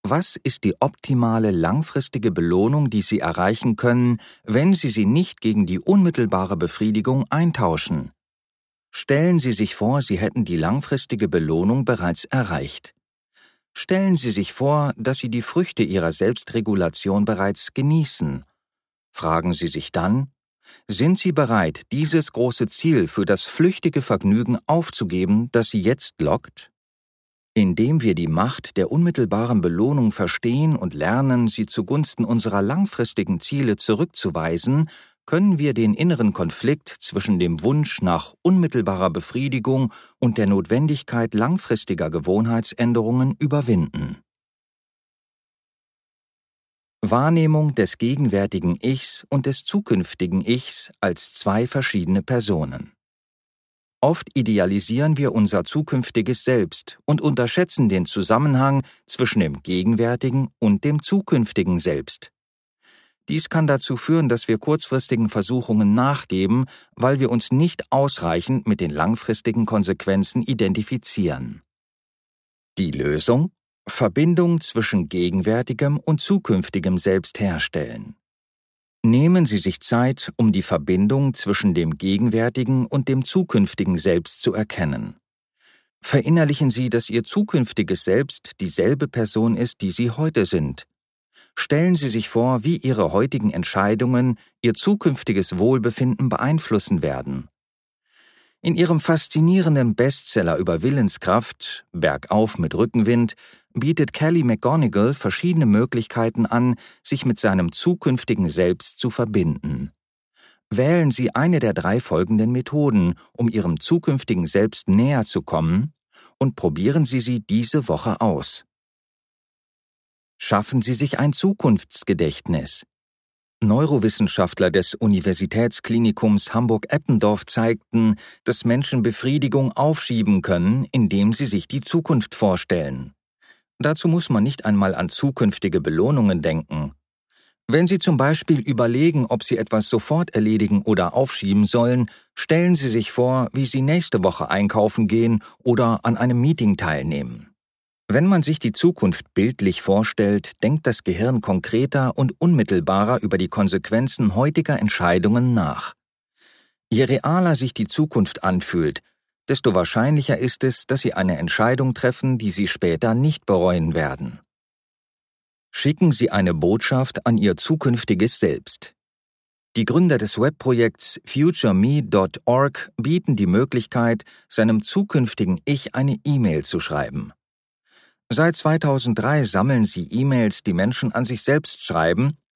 Was ist die optimale langfristige Belohnung, die Sie erreichen können, wenn Sie sie nicht gegen die unmittelbare Befriedigung eintauschen? Stellen Sie sich vor, Sie hätten die langfristige Belohnung bereits erreicht. Stellen Sie sich vor, dass Sie die Früchte Ihrer Selbstregulation bereits genießen. Fragen Sie sich dann: Sind Sie bereit, dieses große Ziel für das flüchtige Vergnügen aufzugeben, das Sie jetzt lockt? Indem wir die Macht der unmittelbaren Belohnung verstehen und lernen, sie zugunsten unserer langfristigen Ziele zurückzuweisen, können wir den inneren Konflikt zwischen dem Wunsch nach unmittelbarer Befriedigung und der Notwendigkeit langfristiger Gewohnheitsänderungen überwinden. Wahrnehmung des gegenwärtigen Ichs und des zukünftigen Ichs als zwei verschiedene Personen. Oft idealisieren wir unser zukünftiges Selbst und unterschätzen den Zusammenhang zwischen dem gegenwärtigen und dem zukünftigen Selbst. Dies kann dazu führen, dass wir kurzfristigen Versuchungen nachgeben, weil wir uns nicht ausreichend mit den langfristigen Konsequenzen identifizieren. Die Lösung: Verbindung zwischen gegenwärtigem und zukünftigem Selbst herstellen. Nehmen Sie sich Zeit, um die Verbindung zwischen dem gegenwärtigen und dem zukünftigen Selbst zu erkennen. Verinnerlichen Sie, dass Ihr zukünftiges Selbst dieselbe Person ist, die Sie heute sind. Stellen Sie sich vor, wie Ihre heutigen Entscheidungen Ihr zukünftiges Wohlbefinden beeinflussen werden. In ihrem faszinierenden Bestseller über Willenskraft, Bergauf mit Rückenwind, bietet Kelly McGonigal verschiedene Möglichkeiten an, sich mit seinem zukünftigen Selbst zu verbinden. Wählen Sie eine der 3 folgenden Methoden, um Ihrem zukünftigen Selbst näher zu kommen, und probieren Sie sie diese Woche aus. Schaffen Sie sich ein Zukunftsgedächtnis. Neurowissenschaftler des Universitätsklinikums Hamburg-Eppendorf zeigten, dass Menschen Befriedigung aufschieben können, indem sie sich die Zukunft vorstellen. Dazu muss man nicht einmal an zukünftige Belohnungen denken. Wenn Sie zum Beispiel überlegen, ob Sie etwas sofort erledigen oder aufschieben sollen, stellen Sie sich vor, wie Sie nächste Woche einkaufen gehen oder an einem Meeting teilnehmen. Wenn man sich die Zukunft bildlich vorstellt, denkt das Gehirn konkreter und unmittelbarer über die Konsequenzen heutiger Entscheidungen nach. Je realer sich die Zukunft anfühlt, desto wahrscheinlicher ist es, dass Sie eine Entscheidung treffen, die Sie später nicht bereuen werden. Schicken Sie eine Botschaft an Ihr zukünftiges Selbst. Die Gründer des Webprojekts FutureMe.org bieten die Möglichkeit, seinem zukünftigen Ich eine E-Mail zu schreiben. Seit 2003 sammeln sie E-Mails, die Menschen an sich selbst schreiben,